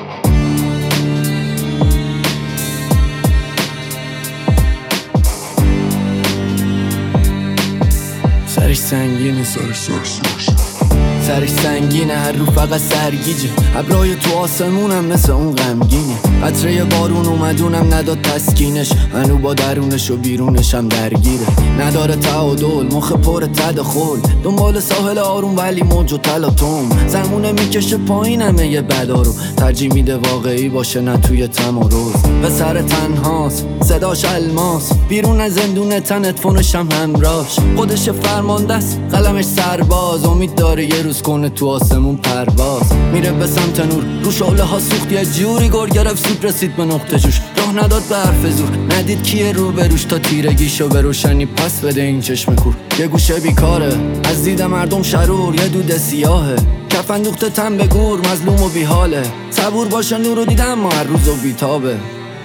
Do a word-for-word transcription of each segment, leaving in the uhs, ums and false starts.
سرش سنگینه، سرش سرش سرش سنگینه، هر رو فقط سرگیجه. ابرای تو آسمونم مثل اون غمگینه. قطره بارون اومدونم نداد تسکینش، هنو با درونش و بیرونشم درگیره. نداره تعادل، مخ پر تداخل، دنبال ساحل آروم ولی موج و تلاطم. زمونه میکشه پایین همه یه بدارو، ترجیح میده واقعی باشه نه توی تمارز. به سر تنهاست، صداش الماس، بیرون از زندون تن اتفونش هم همراش. خودش فرمانده است، قلمش سرباز، امید داره یه روز کنه تو آسمون پرواز. میره به سمت نور، رو شعله ها سوخت، یه جوری گر گرفت سوپ رسید به نقطه جوش. راه نداد به حرف زور، ندید کیه رو بروش تا تیرگیشو به روشنی پس بده این چشم کور. یه گوشه بیکاره، از دید مردم شرور، یه دود سیاهه، کفن دوخته تن به گور، مظلوم و بیحاله. صبور باشه نور رو دیدم ما هر روز و بیتابه.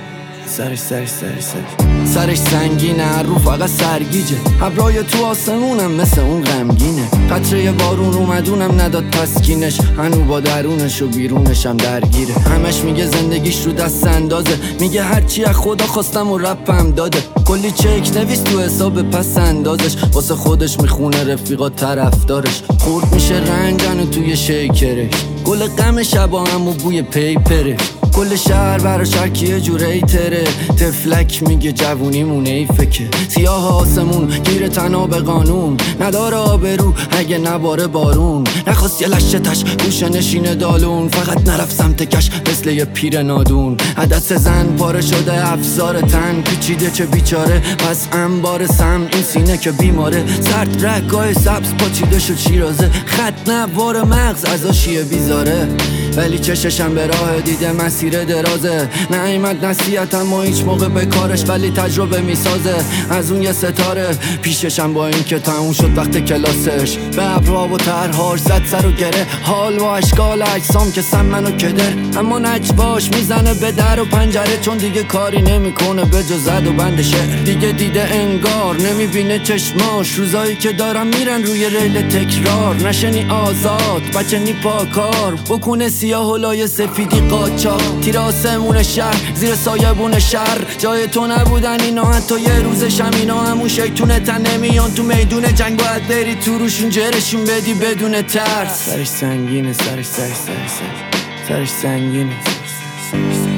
سرش سرش سرش سرش سرش سنگینه، هر رو فقط سرگیجه. ابرای تو آسمونم مثل اون غمگینه. قطره بارون اومدونم نداد تسکینش، هنو با درونش و بیرونشم درگیره. همش میگه زندگیش رو دست اندازه، میگه هرچی از خدا خواستم و رپم داده. کلی چک نویس تو حساب پس اندازش، واسه خودش میخونه رفیقا طرفدارش. خورد میشه رنگن و توی شیکرش، گل غم شبا هم و بوی پیپره. کل شهر براش هرکی یه جور ایتره، تفلک میگه جوونیمونه ای فکه. سیاه آسمون گیر تنها به قانون، نداره آبرو اگه نباره بارون. نخواست یه لشه تش گوشه نشینه دالون، فقط نرفت سمت کش مثل یه پیر نادون. عدس زن پاره شده افزار تن، پیچیده چه بیچاره پس انبار سم. این سینه که بیماره، سرد رگای سبز پاچیده شد شیرازه. خط نوار مغز ازاشیه بیزاره، ولی چششم به راه دیده مسیر درازه. نعیمت نصیحت اما هیچ موقع به کارش، ولی تجربه میسازه از اون یه ستاره. پیششم با این که تموم شد وقت کلاسش، به ابرها و طرحاش زد سر و گره. حال و اشکال اجسام که سمن و کدر، اما نجواش میزنه به در و پنجره. چون دیگه کاری نمیکنه به جز زد و بند شعر. دیگه دیده انگار نمیبینه چشماش، روزایی که دارم میرن روی ریل تکرار. نشنی آزاد بچه نی پاکار، بکنه سیاه و لای سفیدی قاچاق. تیر آسمون شهر زیر سایبون شهر، جای تو نبودن اینا حتی یه روزشم. اینا همون شیطونه تن نمیان تو میدون جنگ، باید بری تو روشون جرشون بدی بدون ترس. سرش سنگینه، سرش سرش سرش سرش سرش سنگینه، سرش سرش